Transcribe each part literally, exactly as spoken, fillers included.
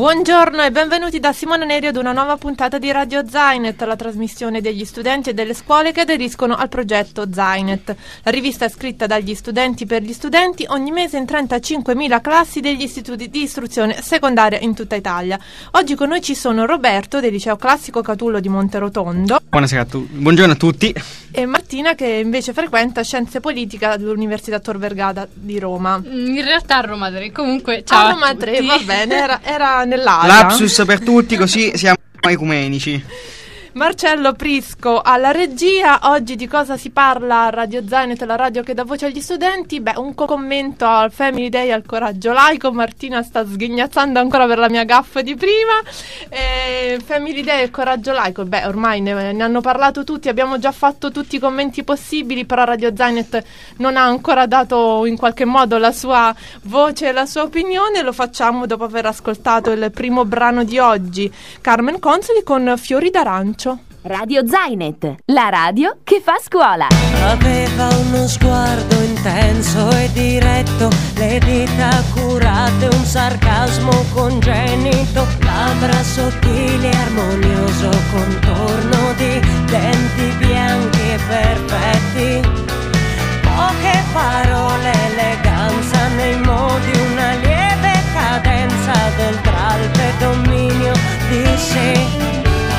Buongiorno e benvenuti da Simone Neri ad una nuova puntata di Radio Zainet, la trasmissione degli studenti e delle scuole che aderiscono al progetto Zainet. La rivista è scritta dagli studenti per gli studenti ogni mese in trentacinquemila classi degli istituti di istruzione secondaria in tutta Italia. Oggi con noi ci sono Roberto del liceo classico Catullo di Monterotondo. Buonasera a tutti, buongiorno a tutti. E Martina che invece frequenta Scienze Politiche all'Università Tor Vergata di Roma. In realtà a Roma tre, comunque ciao a Roma a tre, tutti. va bene, era, era nell'aria. Lapsus per tutti, così siamo ecumenici. Marcello Prisco alla regia. Oggi di cosa si parla a Radio Zainet, la radio che dà voce agli studenti? Beh, un commento al Family Day al coraggio laico. Martina sta sghignazzando ancora per la mia gaffa di prima. eh, Family Day e il coraggio laico, beh, ormai ne, ne hanno parlato tutti, abbiamo già fatto tutti i commenti possibili, però Radio Zainet non ha ancora dato in qualche modo la sua voce e la sua opinione. Lo facciamo dopo aver ascoltato il primo brano di oggi, Carmen Consoli con Fiori d'arancio. Radio Zainet, la radio che fa scuola. Aveva uno sguardo intenso e diretto, le dita curate, un sarcasmo congenito, labbra sottili e armonioso contorno di denti bianchi e perfetti. Poche parole, eleganza nei modi, una lieve cadenza del tralpe dominio di sé.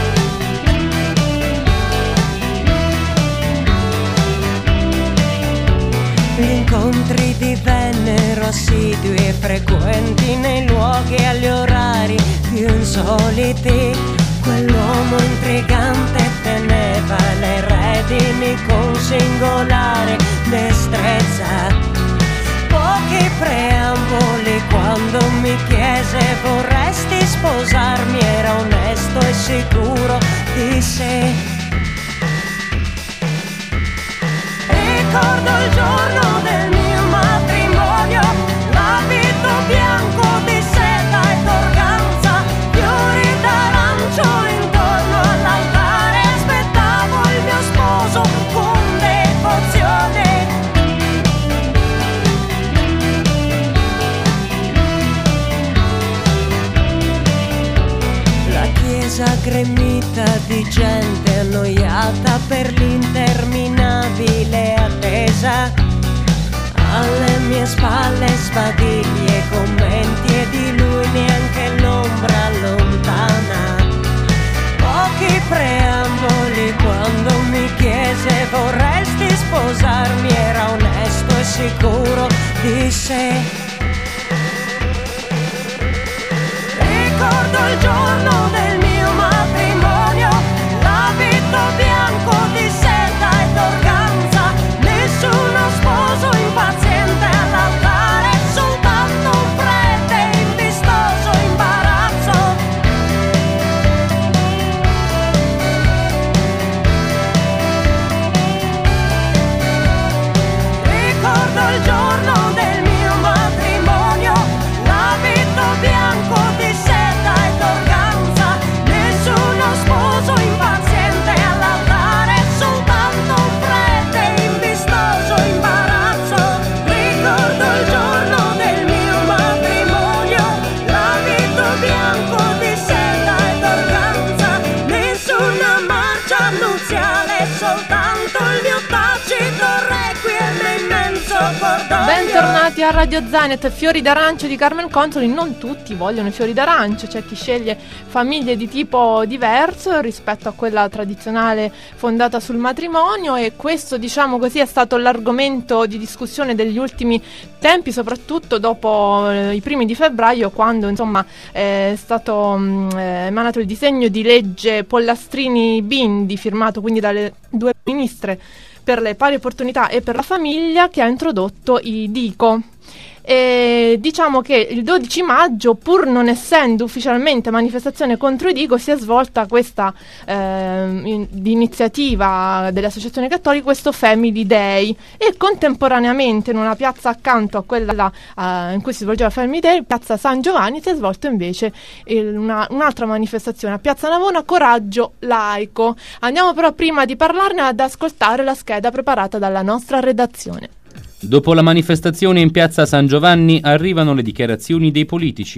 Gli incontri divennero assidui e frequenti nei luoghi e agli orari più insoliti. Quell'uomo intrigante teneva le redini con singolare destrezza. Pochi preamboli quando mi chiese vorresti sposarmi, era onesto e sicuro di sé. Ricordo il giorno del mio matrimonio, l'abito bianco di seta e d'organza, fiori d'arancio intorno all'altare, aspettavo il mio sposo con devozione. La chiesa gremita di gente annoiata per l'interminabile attesa, alle mie spalle sbadigli e commenti e di lui neanche l'ombra lontana. Pochi preamboli quando mi chiese vorresti sposarmi, era onesto e sicuro di sé. Ricordo il giorno del mio matrimonio, l'abito bianco di seta e d'organza, nessuno sposo impaziente all'altare, soltanto un prete in vistoso imbarazzo. Ricordo il giorno del mio matrimonio, l'abito bianco di seta e d'organza, nessuno sposo impaziente all'altare, soltanto un prete in vistoso imbarazzo. Ricordo il giorno del mio matrimonio, l'abito bianco di seta e d'organza, nessuna marcia nuziale, soltanto il mio tacito requiem immenso cordoglio. Bentornati a Radio Zainet. Fiori d'arancio di Carmen Consoli. Non tutti vogliono i fiori d'arancio, c'è chi sceglie famiglie di tipo diverso rispetto a quella tradizionale fondata sul matrimonio, e questo, diciamo così, è stato l'argomento di discussione degli ultimi tempi, soprattutto dopo eh, i primi di febbraio, quando insomma è stato mh, eh, emanato il disegno di legge Pollastrini-Bindi, firmato quindi dalle due ministre per le pari opportunità e per la famiglia, che ha introdotto i Dico. E diciamo che il dodici maggio, pur non essendo ufficialmente manifestazione contro i Dico, si è svolta questa eh, in, di iniziativa delle associazioni cattoliche, questo Family Day, e contemporaneamente in una piazza accanto a quella eh, in cui si svolgeva Family Day, piazza San Giovanni, si è svolta invece il, una, un'altra manifestazione a piazza Navona, Coraggio Laico. Andiamo però, prima di parlarne, ad ascoltare la scheda preparata dalla nostra redazione. Dopo la manifestazione in piazza San Giovanni arrivano le dichiarazioni dei politici.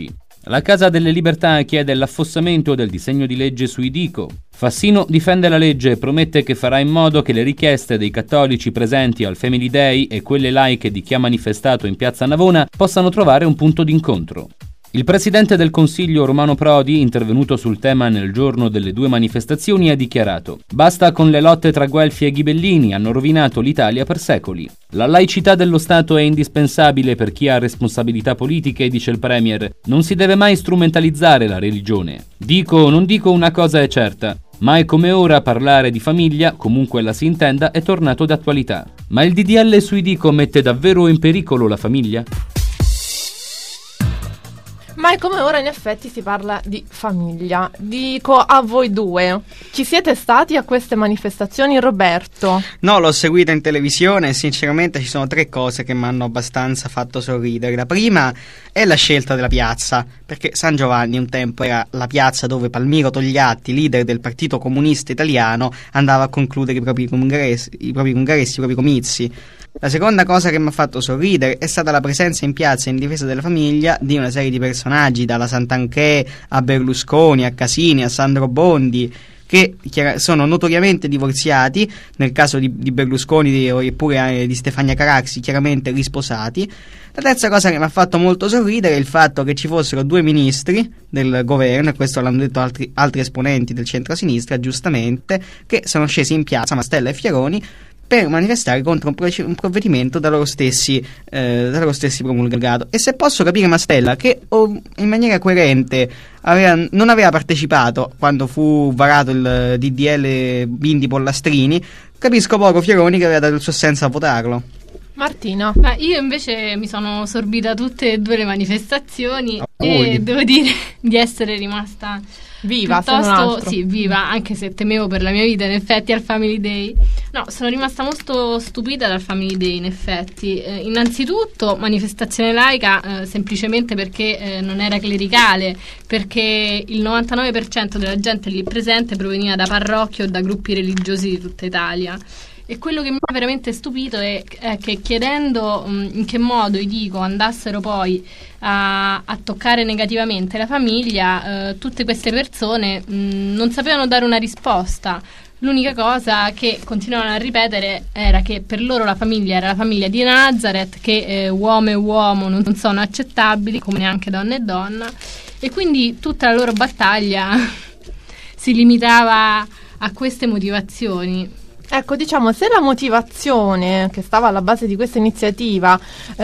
La Casa delle Libertà chiede l'affossamento del disegno di legge sui Dico. Fassino difende la legge e promette che farà in modo che le richieste dei cattolici presenti al Family Day e quelle laiche di chi ha manifestato in piazza Navona possano trovare un punto d'incontro. Il presidente del Consiglio Romano Prodi, intervenuto sul tema nel giorno delle due manifestazioni, ha dichiarato: «Basta con le lotte tra Guelfi e Ghibellini, hanno rovinato l'Italia per secoli. La laicità dello Stato è indispensabile per chi ha responsabilità politiche», dice il Premier. «Non si deve mai strumentalizzare la religione. Dico o non dico, una cosa è certa. Mai come ora parlare di famiglia, comunque la si intenda, è tornato d'attualità. Ma il D D L sui Dico mette davvero in pericolo la famiglia?» Mai come ora in effetti si parla di famiglia. Dico a voi due, ci siete stati a queste manifestazioni, Roberto? No, l'ho seguita in televisione e sinceramente ci sono tre cose che mi hanno abbastanza fatto sorridere. La prima è la scelta della piazza, perché San Giovanni un tempo era la piazza dove Palmiro Togliatti, leader del Partito Comunista Italiano, andava a concludere i propri congressi, i propri, congressi, i propri comizi. La seconda cosa che mi ha fatto sorridere è stata la presenza in piazza in difesa della famiglia di una serie di personaggi, dalla Santanchè a Berlusconi, a Casini, a Sandro Bondi, che sono notoriamente divorziati, nel caso di, di Berlusconi eppure di Stefania Caraxi chiaramente risposati. La terza cosa che mi ha fatto molto sorridere è il fatto che ci fossero due ministri del governo, e questo l'hanno detto altri, altri esponenti del centro-sinistra, giustamente, che sono scesi in piazza, Mastella e Fioroni, per manifestare contro un, pro- un provvedimento da loro stessi eh, da loro stessi promulgato. E se posso capire Mastella, che oh, in maniera coerente aveva, non aveva partecipato quando fu varato il D D L Bindi Pollastrini, capisco poco Fioroni, che aveva dato il suo assenso a votarlo. Martina? Ma io invece mi sono sorbita tutte e due le manifestazioni oh, e voi. devo dire di essere rimasta viva, piuttosto, sì, viva, anche se temevo per la mia vita in effetti al Family Day. No, sono rimasta molto stupita dal Family Day in effetti. Eh, innanzitutto manifestazione laica eh, semplicemente perché eh, non era clericale, perché il novantanove per cento della gente lì presente proveniva da parrocchie o da gruppi religiosi di tutta Italia. E quello che mi ha veramente stupito è, è che chiedendo mh, in che modo i Dico andassero poi a, a toccare negativamente la famiglia, eh, tutte queste persone mh, non sapevano dare una risposta. L'unica cosa che continuavano a ripetere era che per loro la famiglia era la famiglia di Nazareth, che eh, uomo e uomo non sono accettabili, come neanche donna e donna, e quindi tutta la loro battaglia si limitava a queste motivazioni. Ecco, diciamo, se la motivazione che stava alla base di questa iniziativa,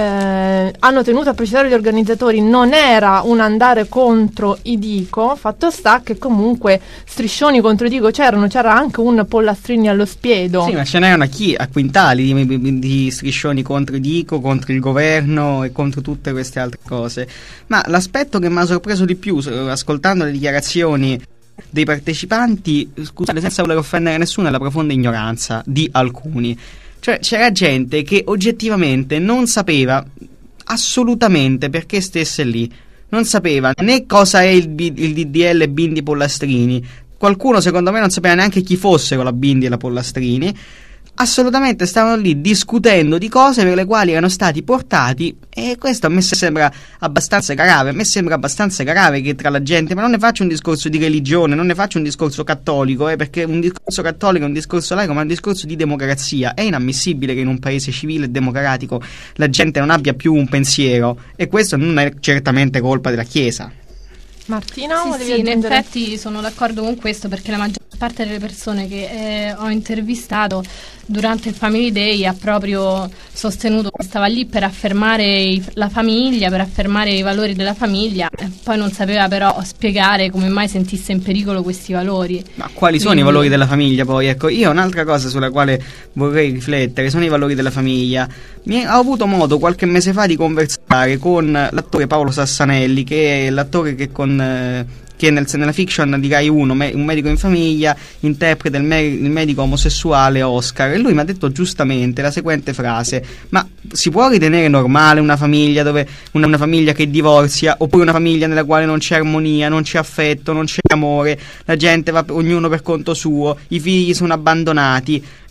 eh, hanno tenuto a precisare gli organizzatori, non era un andare contro i Dico, fatto sta che comunque striscioni contro i Dico c'erano, c'era anche un Pollastrini allo spiedo. Sì, ma ce n'erano a chi? A quintali di, di, di striscioni contro i Dico, contro il governo e contro tutte queste altre cose. Ma l'aspetto che mi ha sorpreso di più, ascoltando le dichiarazioni dei partecipanti, scusate, senza voler offendere nessuno, è la profonda ignoranza di alcuni. Cioè c'era gente che oggettivamente non sapeva assolutamente perché stesse lì, non sapeva né cosa è il, B- il D D L Bindi Pollastrini, qualcuno secondo me non sapeva neanche chi fossero la Bindi e la Pollastrini. Assolutamente stavano lì discutendo di cose per le quali erano stati portati, e questo a me sembra abbastanza grave. A me sembra abbastanza grave che tra la gente, ma non ne faccio un discorso di religione, non ne faccio un discorso cattolico, eh, perché un discorso cattolico è un discorso laico, ma è un discorso di democrazia. È inammissibile che in un paese civile e democratico la gente non abbia più un pensiero, e questo non è certamente colpa della Chiesa. Martina, sì, sì, in effetti sono d'accordo con questo, perché la maggior parte delle persone che eh, ho intervistato durante il Family Day ha proprio sostenuto che stava lì per affermare i, la famiglia, per affermare i valori della famiglia, e poi non sapeva però spiegare come mai sentisse in pericolo questi valori. Ma quali sono Quindi... i valori della famiglia poi? Ecco, io un'altra cosa sulla quale vorrei riflettere sono i valori della famiglia. Mi ho avuto modo qualche mese fa di conversare con l'attore Paolo Sassanelli, che è l'attore che con che nel, nella fiction di Rai uno, me, un medico in famiglia, interpreta il, me, il medico omosessuale Oscar, e lui mi ha detto giustamente la seguente frase: ma si può ritenere normale una famiglia dove una, una famiglia che divorzia, oppure una famiglia nella quale non c'è armonia, non c'è affetto, non c'è amore, la gente va ognuno per conto suo, i figli sono abbandonati?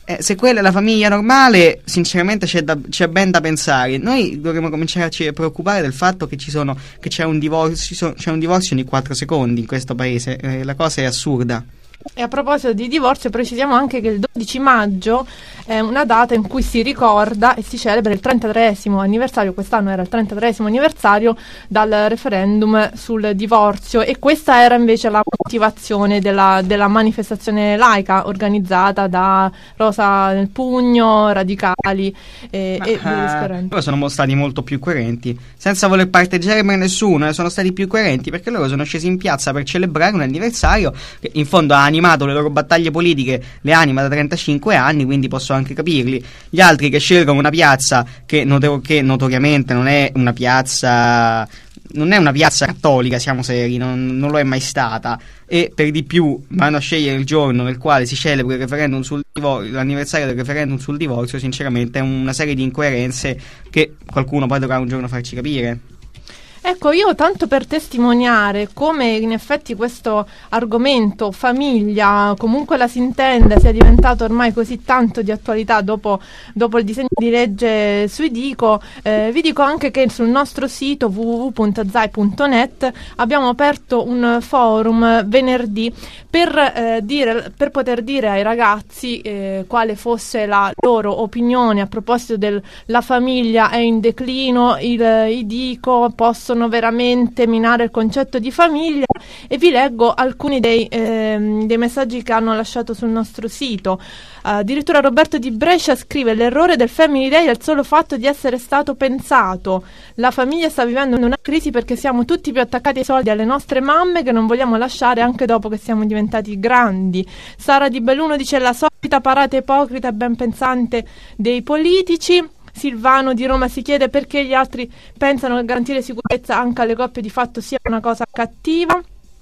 Eh, se quella è la famiglia normale, sinceramente c'è, da, c'è ben da pensare. Noi dovremmo cominciarci a preoccupare del fatto che ci sono che c'è un divorzio, c'è un divorzio ogni quattro secondi in questo paese. Eh, la cosa è assurda. E a proposito di divorzio, precisiamo anche che il dodici maggio è una data in cui si ricorda e si celebra il trentatreesimo anniversario, quest'anno era il trentatreesimo anniversario dal referendum sul divorzio, e questa era invece la motivazione della, della manifestazione laica organizzata da Rosa nel Pugno, Radicali e, Ma, e uh, via discorrendo. loro sono stati molto più coerenti, senza voler parteggiare per nessuno, eh, sono stati più coerenti perché loro sono scesi in piazza per celebrare un anniversario che in fondo ha animato le loro battaglie politiche, le anima da trentacinque anni, quindi posso anche capirli. Gli altri che scelgono una piazza che, noto- che notoriamente non è una piazza non è una piazza cattolica, siamo seri, non, non lo è mai stata, e per di più vanno a scegliere il giorno nel quale si celebra il referendum sul divorzio, l'anniversario del referendum sul divorzio, sinceramente è una serie di incoerenze che qualcuno poi dovrà un giorno farci capire. Ecco, io tanto per testimoniare come in effetti questo argomento famiglia, comunque la si intenda, sia diventato ormai così tanto di attualità dopo, dopo il disegno di legge sui Dico, eh, vi dico anche che sul nostro sito w w w punto zai punto net abbiamo aperto un forum venerdì per, eh, dire, per poter dire ai ragazzi eh, quale fosse la loro opinione a proposito della famiglia è in declino, il, i Dico possono veramente minare il concetto di famiglia, e vi leggo alcuni dei, ehm, dei messaggi che hanno lasciato sul nostro sito. Addirittura Roberto di Brescia scrive: l'errore del Family Day è il solo fatto di essere stato pensato. La famiglia sta vivendo una crisi perché siamo tutti più attaccati ai soldi, alle nostre mamme che non vogliamo lasciare anche dopo che siamo diventati grandi. Sara di Belluno dice: la solita parata ipocrita e ben pensante dei politici. Silvano di Roma si chiede perché gli altri pensano che garantire sicurezza anche alle coppie di fatto sia una cosa cattiva.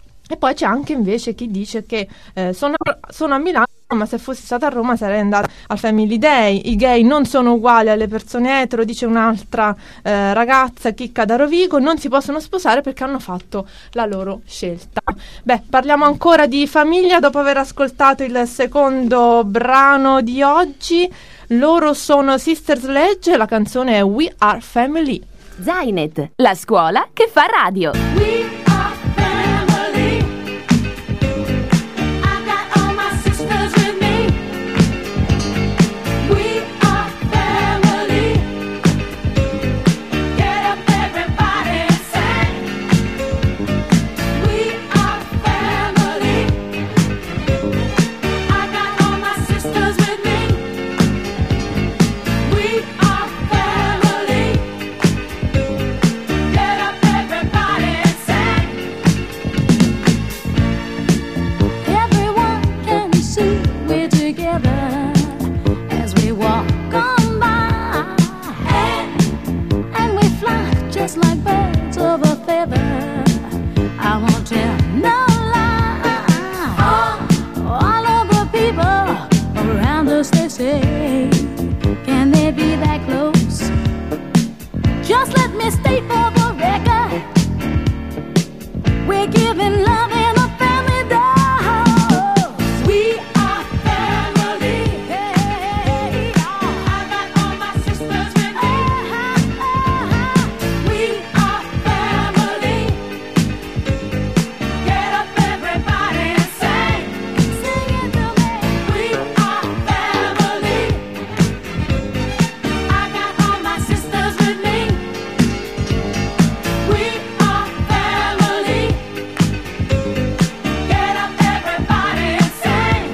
E poi c'è anche invece chi dice che eh, sono, sono a Milano, ma se fossi stata a Roma sarei andata al Family Day. I gay non sono uguali alle persone etero, dice un'altra eh, ragazza, Chicca da Rovigo, non si possono sposare perché hanno fatto la loro scelta. Beh, parliamo ancora di famiglia dopo aver ascoltato il secondo brano di oggi. Loro sono Sister Sledge e la canzone è We Are Family. Zainet, la scuola che fa radio. We are family. I got all my sisters with me. We are family. Get up everybody and sing. We are family. I got all my sisters with me. We are family. Get up everybody and sing. Everyone can see we're together as we walk on by, and, and we fly just like birds of a feather. I won't tell no lie. All, all of the people around us, they say, can they be that close? Just let me state for the record, we're giving love in a family dose. We are family. Hey, I got all my sisters with me. We are family. Get up everybody and sing. Sing it to me. We are family. I got all my sisters with me. We are family. Get up everybody and sing.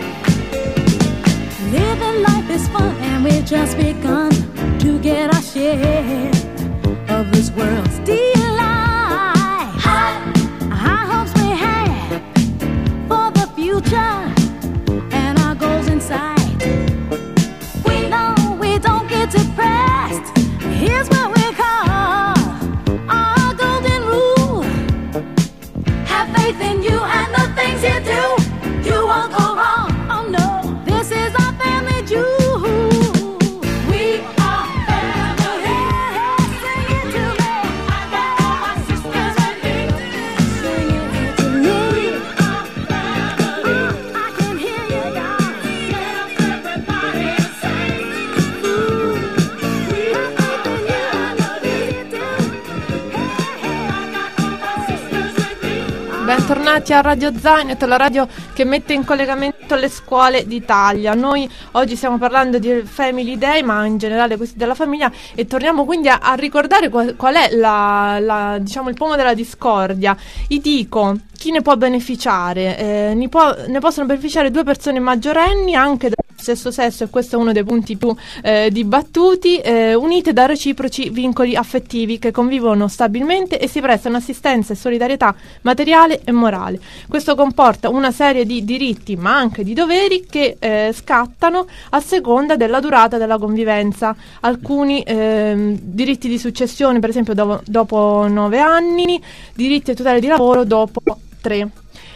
Living life is fun and we've just begun to get our share of this world's delight. High, high hopes we have for the future and our goals in sight. We know we don't get depressed. Here's what we call our golden rule. Have faith in you and the things you do. You won't go wrong. Oh no, this is our family jewel. We are family. Sing it to me. I got bentornati a Radio Zainet, la radio che mette in collegamento le scuole d'Italia. Noi oggi stiamo parlando di Family Day, ma in generale questi della famiglia, e torniamo quindi a, a ricordare qual, qual è la, la, diciamo, il pomo della discordia. I dico, chi ne può beneficiare? Eh, ne, può, ne possono beneficiare due persone maggiorenni, anche del stesso sesso, e questo è uno dei punti più eh, dibattuti, eh, unite da reciproci vincoli affettivi che convivono stabilmente e si prestano assistenza e solidarietà materiale e morale. Questo comporta una serie di diritti, ma anche di doveri, che eh, scattano a seconda della durata della convivenza. Alcuni eh, diritti di successione, per esempio, do- dopo nove anni, diritti e tutele di lavoro dopo tre.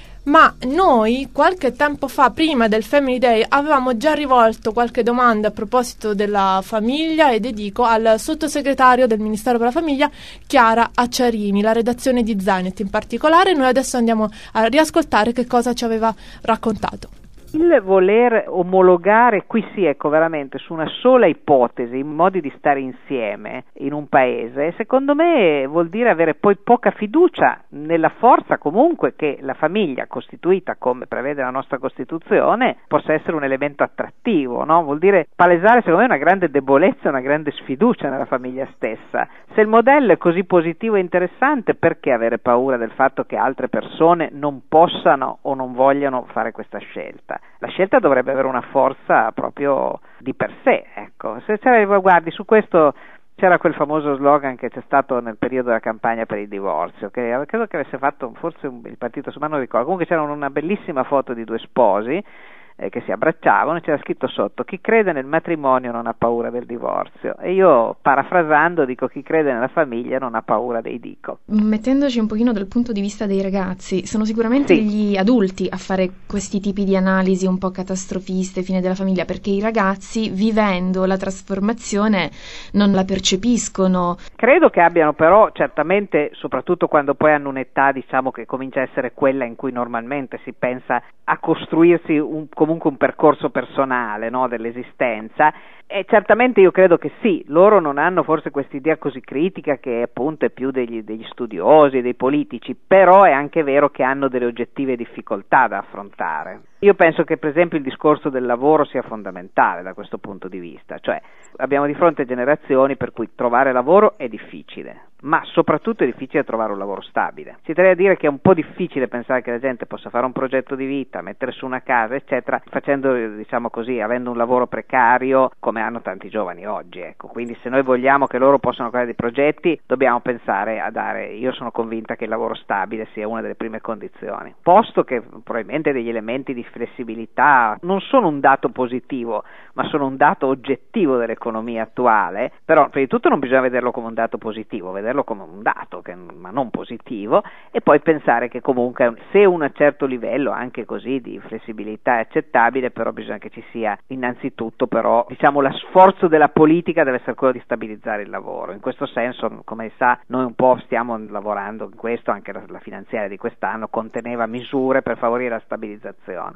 Ma noi qualche tempo fa, prima del Family Day, avevamo già rivolto qualche domanda a proposito della famiglia, e dedico al sottosegretario del Ministero per la Famiglia, Chiara Acciarini, la redazione di Zainet in particolare. Noi adesso andiamo a riascoltare che cosa ci aveva raccontato. Il voler omologare, qui sì, ecco, veramente su una sola ipotesi, modi di stare insieme in un paese, secondo me vuol dire avere poi poca fiducia nella forza comunque che la famiglia costituita, come prevede la nostra Costituzione, possa essere un elemento attrattivo, no? Vuol dire palesare, secondo me, una grande debolezza, una grande sfiducia nella famiglia stessa. Se il modello è così positivo e interessante, perché avere paura del fatto che altre persone non possano o non vogliano fare questa scelta? La scelta dovrebbe avere una forza proprio di per sé, ecco. Se c'era, guardi, su questo c'era quel famoso slogan che c'è stato nel periodo della campagna per il divorzio, che credo che avesse fatto forse un, il partito, ma non ricordo, comunque c'era una bellissima foto di due sposi eh, che si abbracciavano, e c'era scritto sotto: chi crede nel matrimonio non ha paura del divorzio. E io, parafrasando, dico: chi crede nella famiglia non ha paura dei dico. Mettendoci un pochino dal punto di vista dei ragazzi, sono sicuramente sì. gli adulti a fare questi tipi di analisi un po' catastrofiste, fine della famiglia, perché i ragazzi, vivendo la trasformazione, non la percepiscono. Credo che abbiano però, certamente, soprattutto quando poi hanno un'età, diciamo, che comincia a essere quella in cui normalmente si pensa a costruirsi un, comunque un percorso personale, no, dell'esistenza, e certamente io credo che sì, loro non hanno forse quest'idea così critica che appunto è più degli, degli studiosi, dei politici, però è anche vero che hanno delle oggettive difficoltà da affrontare. Io penso che per esempio il discorso del lavoro sia fondamentale da questo punto di vista, cioè abbiamo di fronte generazioni per cui trovare lavoro è difficile, ma soprattutto è difficile trovare un lavoro stabile. Si deve dire che è un po' difficile pensare che la gente possa fare un progetto di vita, mettere su una casa, eccetera, facendo, diciamo così, avendo un lavoro precario come hanno tanti giovani oggi, ecco. Quindi se noi vogliamo che loro possano fare dei progetti, dobbiamo pensare a dare, io sono convinta che il lavoro stabile sia una delle prime condizioni, posto che probabilmente degli elementi di flessibilità non sono un dato positivo, ma sono un dato oggettivo dell'economia attuale. Però prima di tutto non bisogna vederlo come un dato positivo, vederlo come un dato, che, ma non positivo, e poi pensare che comunque se un certo livello anche così di flessibilità è accettabile, però bisogna che ci sia innanzitutto però, diciamo, lo sforzo della politica deve essere quello di stabilizzare il lavoro. In questo senso, come sa, noi un po' stiamo lavorando in questo, anche la, la finanziaria di quest'anno conteneva misure per favorire la stabilizzazione.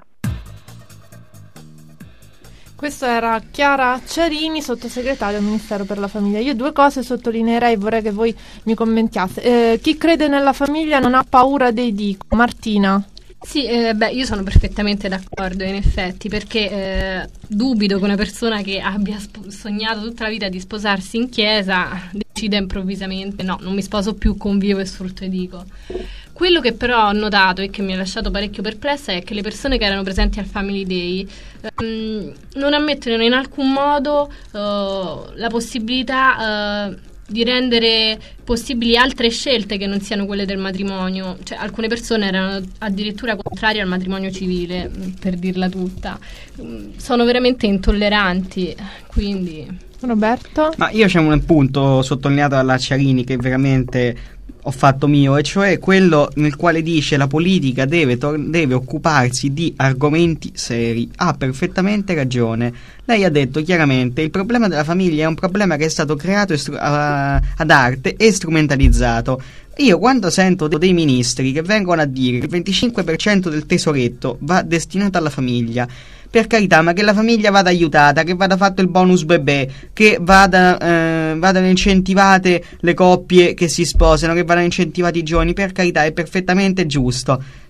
Questo era Chiara Acciarini, sottosegretario al Ministero per la Famiglia. Io due cose sottolineerei, vorrei che voi mi commentiate. Eh, chi crede nella famiglia non ha paura dei dico. Martina? Sì, eh, beh, io sono perfettamente d'accordo in effetti, perché eh, dubito che una persona che abbia sp- sognato tutta la vita di sposarsi in chiesa decida improvvisamente: no, non mi sposo più, convivo e sfrutto e dico. Quello che però ho notato e che mi ha lasciato parecchio perplessa è che le persone che erano presenti al Family Day um, non ammettono in alcun modo uh, la possibilità uh, di rendere possibili altre scelte che non siano quelle del matrimonio. Cioè, alcune persone erano addirittura contrarie al matrimonio civile, per dirla tutta. Sono veramente intolleranti, quindi... Roberto? Ma io c'è un punto sottolineato dalla Acciarini che veramente ho fatto mio, e cioè quello nel quale dice la politica deve, tor- deve occuparsi di argomenti seri. Ha perfettamente ragione. Lei ha detto chiaramente: il problema della famiglia è un problema che è stato creato estru- a- ad arte e strumentalizzato. Io quando sento dei ministri che vengono a dire che il venticinque per cento del tesoretto va destinato alla famiglia, per carità, ma che la famiglia vada aiutata, che vada fatto il bonus bebè, che vada, eh, vadano incentivate le coppie che si sposano, che vadano incentivati i giovani, per carità, è perfettamente giusto.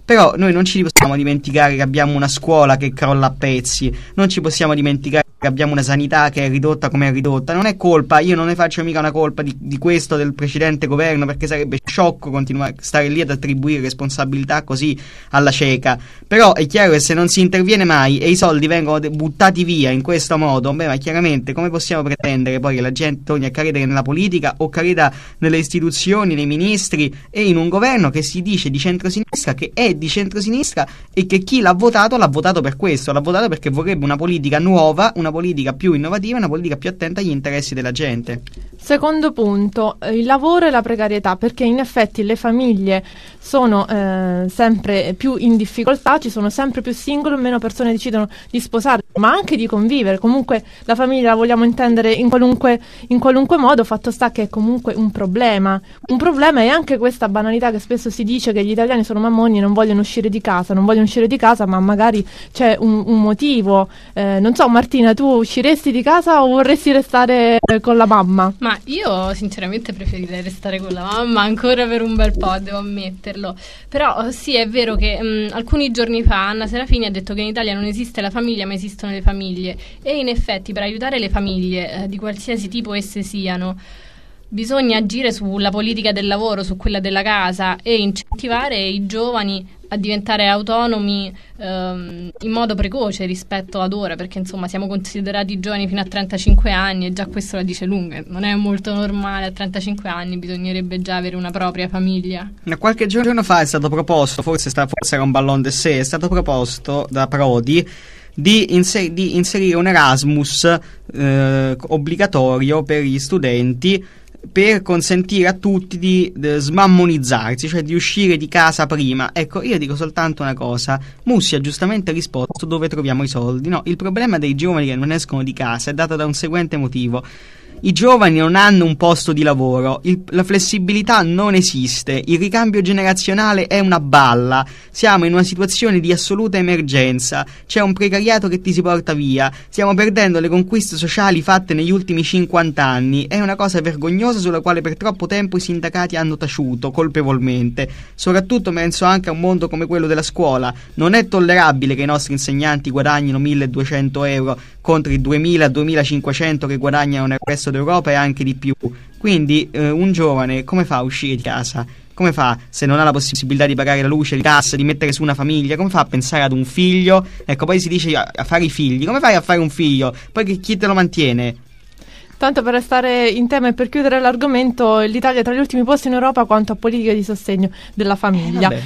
Però noi non ci possiamo dimenticare che abbiamo una scuola che crolla a pezzi, non ci possiamo dimenticare che abbiamo una sanità che è ridotta come è ridotta. Non è colpa, io non ne faccio mica una colpa di, di questo, del precedente governo, perché sarebbe sciocco continuare a stare lì ad attribuire responsabilità così alla cieca. Però è chiaro che se non si interviene mai e i soldi vengono de- buttati via in questo modo, beh, ma chiaramente come possiamo pretendere poi che la gente torni a credere nella politica o creda nelle istituzioni, nei ministri e in un governo che si dice di centrosinistra, che è di centrosinistra e che chi l'ha votato l'ha votato per questo, l'ha votato perché vorrebbe una politica nuova, una politica più innovativa, una politica più attenta agli interessi della gente. Secondo punto, il lavoro e la precarietà, perché in effetti le famiglie sono eh, sempre più in difficoltà, ci sono sempre più singoli, meno persone decidono di sposare, ma anche di convivere. Comunque la famiglia la vogliamo intendere in qualunque, in qualunque modo, fatto sta che è comunque un problema. Un problema è anche questa banalità che spesso si dice che gli italiani sono mammoni e non vogliono uscire di casa, non vogliono uscire di casa, ma magari c'è un, un motivo. Eh, non so, Martina, tu usciresti di casa o vorresti restare eh, con la mamma? Ma io sinceramente preferirei restare con la mamma ancora per un bel po', devo ammetterlo. Però sì, è vero che mh, alcuni giorni fa Anna Serafini ha detto che in Italia non esiste la famiglia ma esistono le famiglie, e in effetti per aiutare le famiglie eh, di qualsiasi tipo esse siano bisogna agire sulla politica del lavoro, su quella della casa, e incentivare i giovani a diventare autonomi ehm, in modo precoce rispetto ad ora, perché insomma siamo considerati giovani fino a trentacinque anni e già questo la dice lunga. Non è molto normale, a trentacinque anni bisognerebbe già avere una propria famiglia. Qualche giorno fa è stato proposto, forse, sta, forse era un ballon d'essai, è stato proposto da Prodi di, inser- di inserire un Erasmus eh, obbligatorio per gli studenti, per consentire a tutti di eh, smammonizzarsi, cioè di uscire di casa prima. Ecco, io dico soltanto una cosa: Mussi ha giustamente risposto dove troviamo i soldi. No, il problema dei giovani che non escono di casa è dato da un seguente motivo: i giovani non hanno un posto di lavoro, il, la flessibilità non esiste, il ricambio generazionale è una balla, siamo in una situazione di assoluta emergenza, c'è un precariato che ti si porta via, stiamo perdendo le conquiste sociali fatte negli ultimi cinquanta anni, è una cosa vergognosa sulla quale per troppo tempo i sindacati hanno taciuto, colpevolmente. Soprattutto penso anche a un mondo come quello della scuola. Non è tollerabile che i nostri insegnanti guadagnino milleduecento euro contro i duemila duemilacinquecento che guadagnano nel resto d'Europa e anche di più. Quindi eh, un giovane come fa a uscire di casa? Come fa, se non ha la possibilità di pagare la luce, il gas, di mettere su una famiglia? Come fa a pensare ad un figlio? Ecco, poi si dice a, a fare i figli. Come fai a fare un figlio? Poi che, chi te lo mantiene? Tanto per restare in tema e per chiudere l'argomento, l'Italia è tra gli ultimi posti in Europa quanto a politiche di sostegno della famiglia. Eh,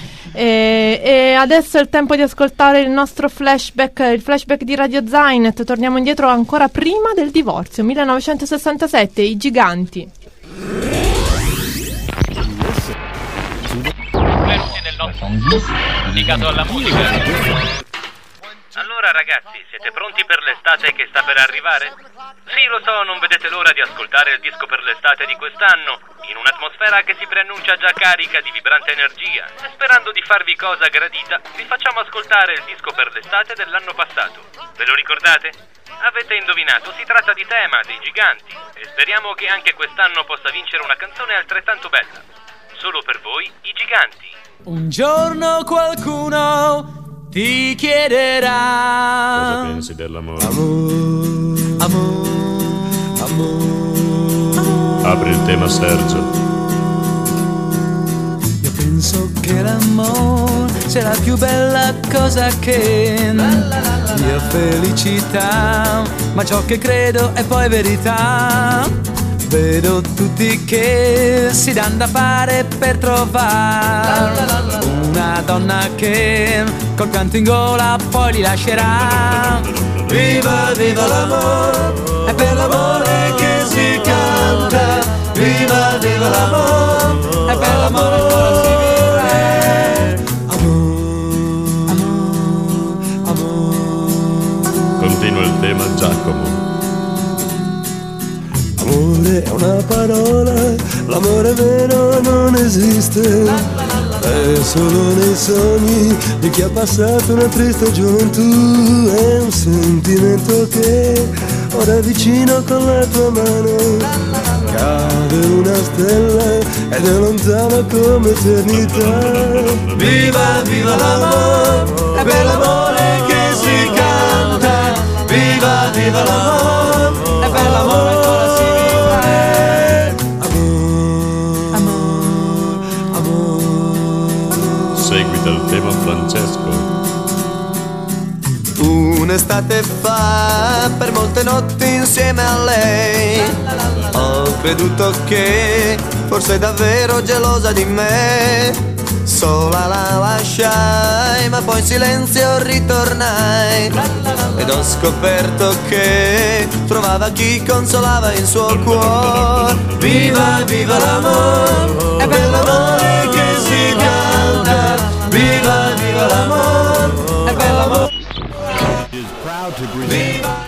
e, e adesso è il tempo di ascoltare il nostro flashback, il flashback di Radio Zainet. Torniamo indietro ancora prima del divorzio, millenovecentosessantasette, i Giganti. Del nostro dedicato alla musica. Allora ragazzi, siete pronti per l'estate che sta per arrivare? Sì, lo so, non vedete l'ora di ascoltare il disco per l'estate di quest'anno, in un'atmosfera che si preannuncia già carica di vibrante energia, e sperando di farvi cosa gradita, vi facciamo ascoltare il disco per l'estate dell'anno passato. Ve lo ricordate? Avete indovinato, si tratta di Tema dei Giganti, e speriamo che anche quest'anno possa vincere una canzone altrettanto bella. Solo per voi, i Giganti. Un giorno qualcuno ti chiederà: cosa pensi dell'amore? Amore, amore, amore. Apri il tema, Sergio. Io penso che l'amore sia la più bella cosa che mia felicità, ma ciò che credo è poi verità. Vedo tutti che si danno da fare per trovare una donna che col canto in gola poi li lascerà. Viva, viva l'amore, è per l'amore che si canta. Viva, viva l'amore, è per l'amore che si vive. Amore, amore, amore. Continua il tema, Giacomo. Amore è una parola, l'amore vero non esiste, è solo nei sogni di chi ha passato una triste gioventù. È un sentimento che ora è vicino con la tua mano, cade una stella ed è lontana come eternità. Viva, viva l'amore, è per l'amore che si canta. Viva, viva l'amore, è per l'amore che ora si vive. Amore, amore, amore. Seguita il tema Francesco. Un'estate fa, per molte notti insieme a lei, ho creduto che fosse davvero gelosa di me. Sola la lasciai, ma poi in silenzio ritornai ed ho scoperto che trovava chi consolava il suo cuore. Viva, viva l'amore, è per l'amore che si canta. Viva, viva l'amore, è per l'amore. Viva.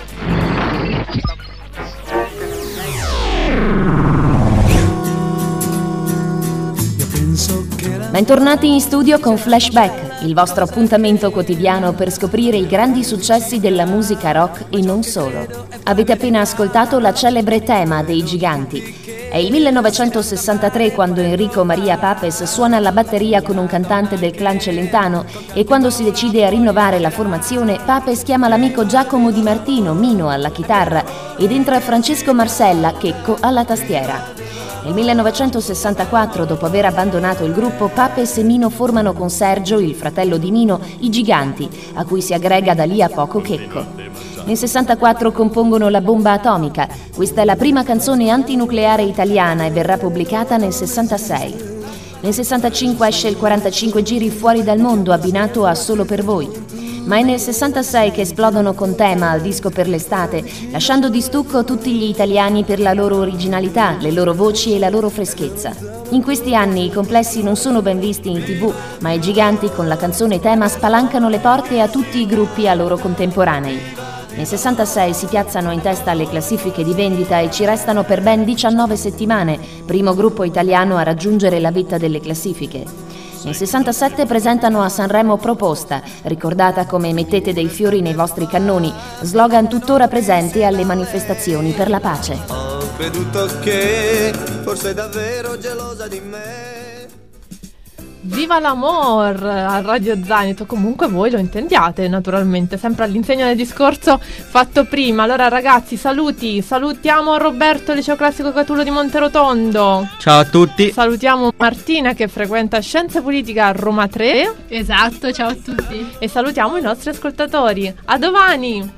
Bentornati in studio con Flashback, il vostro appuntamento quotidiano per scoprire i grandi successi della musica rock e non solo. Avete appena ascoltato la celebre Tema dei Giganti. È il millenovecentosessantatré quando Enrico Maria Papes suona la batteria con un cantante del clan Celentano e quando si decide a rinnovare la formazione, Papes chiama l'amico Giacomo Di Martino, Mino, alla chitarra ed entra Francesco Marsella, Checco, alla tastiera. Nel millenovecentosessantaquattro, dopo aver abbandonato il gruppo, Papes e Mino formano con Sergio, il fratello di Mino, i Giganti, a cui si aggrega da lì a poco Checco. Nel sessantaquattro compongono La bomba atomica. Questa è la prima canzone antinucleare italiana e verrà pubblicata nel sessantasei. Nel sessantacinque esce il quarantacinque giri Fuori dal mondo, abbinato a Solo per voi. Ma è nel sessantasei che esplodono con Tema al disco per l'estate, lasciando di stucco tutti gli italiani per la loro originalità, le loro voci e la loro freschezza. In questi anni i complessi non sono ben visti in tivù, ma i Giganti con la canzone Tema spalancano le porte a tutti i gruppi a loro contemporanei. Nel sessantasei si piazzano in testa alle classifiche di vendita e ci restano per ben diciannove settimane, primo gruppo italiano a raggiungere la vetta delle classifiche. Nel sessantasette presentano a Sanremo Proposta, ricordata come mettete dei fiori nei vostri cannoni, slogan tuttora presente alle manifestazioni per la pace. Ho creduto che fosse davvero gelosa di me. Viva l'amor a Radio Zaneto, comunque voi lo intendiate naturalmente, sempre all'insegna del discorso fatto prima. Allora ragazzi, saluti, salutiamo Roberto Liceo Classico Catullo di Monterotondo. Ciao a tutti. Salutiamo Martina che frequenta Scienze Politiche a Roma tre. Esatto, ciao a tutti. E salutiamo i nostri ascoltatori. A domani.